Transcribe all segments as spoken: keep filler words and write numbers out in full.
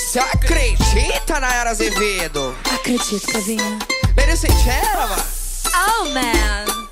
Você acredita, Nayara Azevedo? Acredito, Kevinho. Merecentela, mano. Oh, man.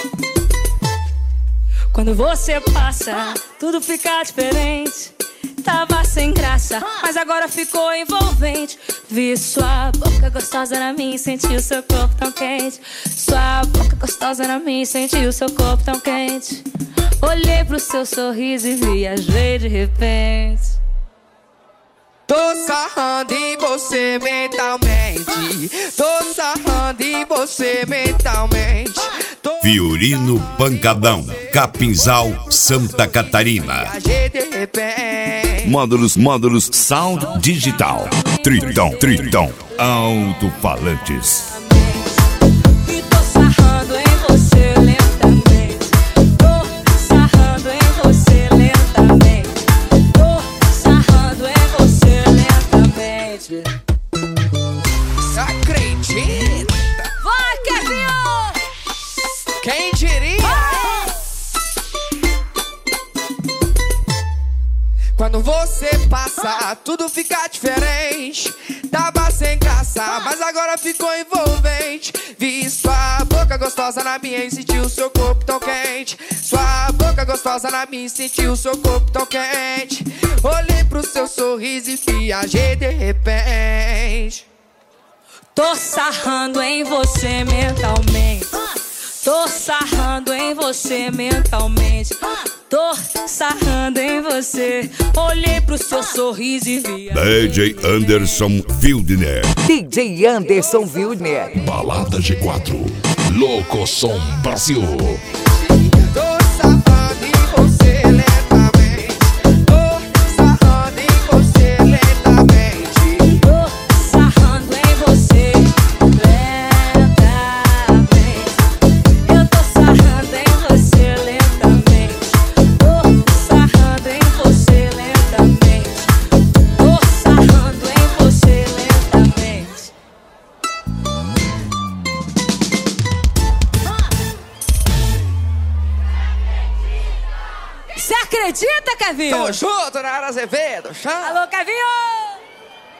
Quando você passa, tudo fica diferente. Tava sem graça, mas agora ficou envolvente. Vi sua boca gostosa na minha e senti o seu corpo tão quente. Sua boca gostosa na minha e senti o seu corpo tão quente. Olhei pro seu sorriso e viajei de repente. Tô sarrando em você mentalmente. Tô sarrando em você mentalmente. Tô Fiorino Pancadão, Capinzal, Santa Catarina. viajei de repente. Módulos, módulos, sound digital. Tritão, Tritão, alto-falantes. E tô sarrando em você lentamente. Tô sarrando em você lentamente. Tô sarrando em você lentamente. Você acredita? Vai, Kevinho! Quem diria? Quando você passa, tudo fica diferente. Tava sem graça, mas agora ficou envolvente. Vi sua boca gostosa na minha e senti o seu corpo tão quente. Sua boca gostosa na minha e senti o seu corpo tão quente. Olhei pro seu sorriso e viajei de repente. Tô sarrando em você mentalmente. Tô sarrando em você mentalmente. Tô sarrando em você. Olhei pro seu sorriso e vi. D J Anderson Wildner. D J Anderson Wildner. Balada G quatro, Louco Som Brasil. Tô sarrando em você lentamente. Tô sarrando em você lentamente. Tô sarrando em você lentamente. Eu tô sarrando em você lentamente. Tô sarrando em você lentamente. Tô sarrando em você lentamente. Você acredita, Kevinho? Tamo junto, Nayara Azevedo. Chama. Alô, Kevinho!